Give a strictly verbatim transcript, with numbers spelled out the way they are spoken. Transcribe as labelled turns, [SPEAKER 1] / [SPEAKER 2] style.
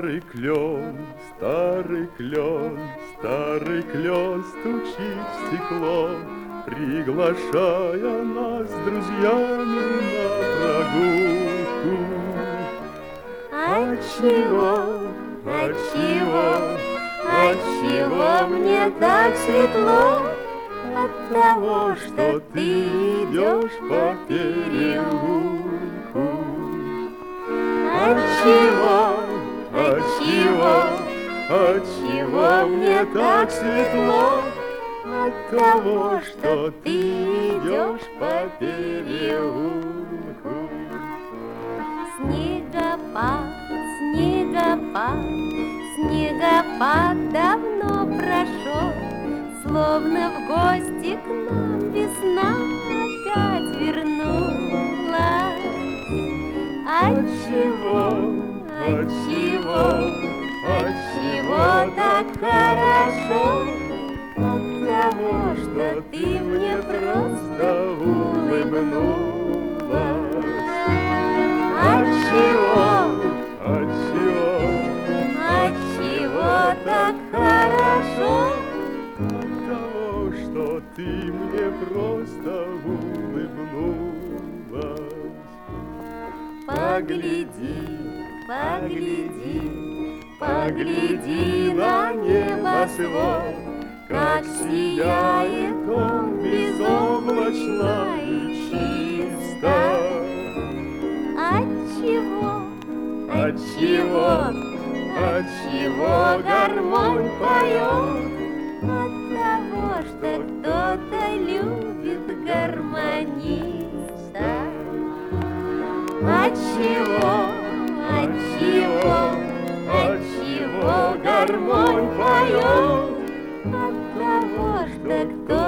[SPEAKER 1] Старый клен, старый клен, старый клен стучит в стекло, приглашая нас с друзьями на прогулку.
[SPEAKER 2] Отчего, отчего, отчего мне так светло? От того, что ты идешь по переулку. Отчего, отчего, отчего мне так светло? От того, что ты идешь по переулку. Снегопад, снегопад, снегопад давно прошел, словно в гости к нам весна опять вернулась. Отчего, отчего, отчего так хорошо? От того, что ты мне просто улыбнулась. Отчего,
[SPEAKER 1] Отчего,
[SPEAKER 2] отчего так хорошо?
[SPEAKER 1] от того, что ты мне просто улыбнулась.
[SPEAKER 2] Погляди, погляди, погляди на небосвод, как сияет он безоблачно и чисто. Отчего, отчего, отчего гармонь поет? От того, что кто-то любит гармониста. Отчего, отчего, отчего гармонь поет? От того, что кто